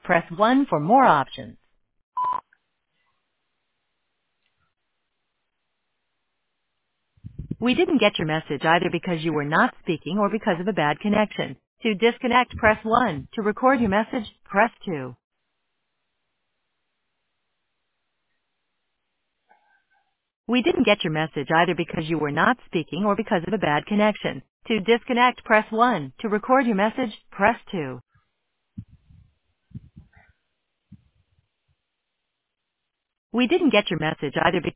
Press 1 for more options. We didn't get your message either because you were not speaking or because of a bad connection. To disconnect, press 1. To record your message, press 2. We didn't get your message either because you were not speaking or because of a bad connection. To disconnect, press 1. To record your message, press 2. We didn't get your message either because